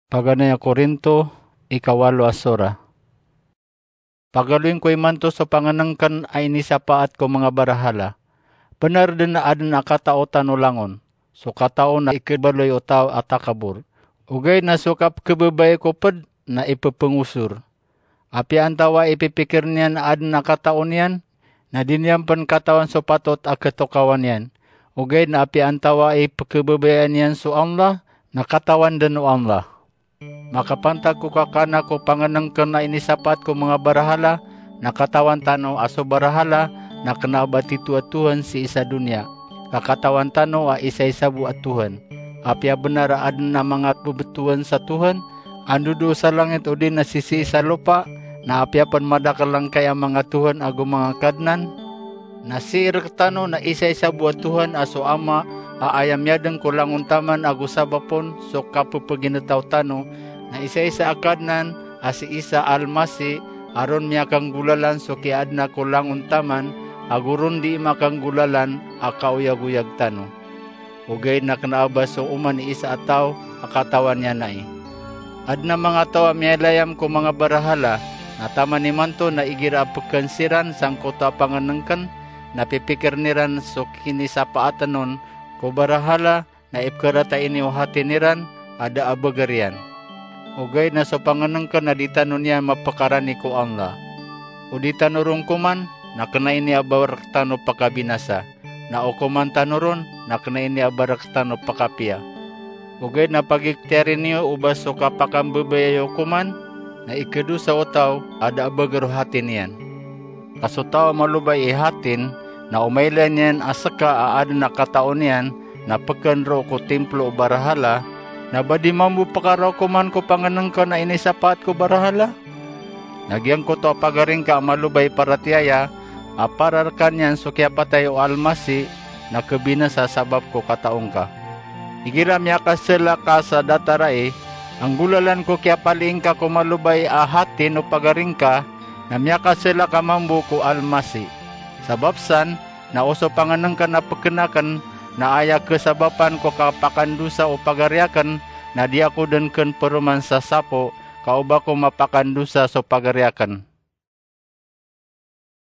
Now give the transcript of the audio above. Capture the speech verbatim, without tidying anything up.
Paganaya Korinto, ikawalo asura. Pagaluin ko'y manto sa panganangkan ay nisapaat ko mga barahala. Benar din na adan akatao tanulangon. So katao na ikibaloy o tao atakabur. Ugay na sukap kebebay ko ped na ipepengusur. Api antawa ipipikir niyan na adan akatao niyan, na dinyampan katawan so patot aketokawan niyan. Ugay na api antawa ipikebebayan niyan so Allah, na katawan din o Allah. Makapantag ko kakana ko panganangkan na inisapat ko mga barahala, na katawan tano aso barahala, na kenabati tuat Tuhan si isa dunia. Kakatawan tano a isa-isa buat Tuhan. Apia benar adan na mga bebetuan sa Tuhan, andudo sa langit udin na sisi isa lupa, na apia pan madakalang kaya mga Tuhan ago mga kadnan. Na siir tano na isa-isa buat Tuhan aso ama, aayam yadang kulang untaman ago sabapon, so kapupaginataw tano, na isa-isa akadnan asi isa almasi aron miya kang gulalan so kiad na kulang untaman agurun di makang gulalan akauyag-uyag tano. Ugay na kanaaba so uman ni isa ataw akatawan niya na eh. Ad na mga tawa miyalayam ko mga barahala na tama ni manto na igira pagkansiran sang kota panganangkan na pipikir niran so kinisapaatan nun ko barahala na ipkarata ini hati niran ada abagarian. Ugay na sa panganangkan na di tanon niya mapakarani ko Allah. O di tanurong kuman, na kena ini abarak tano pakabinasa. Na o kuman tanuron, na kena ini abarak tano pakapia. Ugay na pagiktiarin niyo ubas so kapakang bebayayo kuman, na ikedu sa utaw, ada abagaro hatin niyan. Kasutaw malubay ihatin, na umaylan niyan asaka aada na kataon niyan, na pagkanro ko templo o barahala, na badi mambu pakaraw ko man ko panganang ka na inisapat ko barahala. Nagyang ko to pagaring ka malubay paratiyaya, aparar kanyan so kaya patay o almasi, na kabinasa sabab ko kataong ka. Igiram ya ka sila ka sa dataray, ang gulalan ko kaya paling ka ko malubay ahatin o pagaring ka, na miyaka sila ka mambu ko almasi. Sababsan, na oso panganang ka na pagkenakan, na aya kesabapan ko kapakandusa o pagaryakan na di ako denken peruman sa sapo kauba ko mapakandusa so pagaryakan.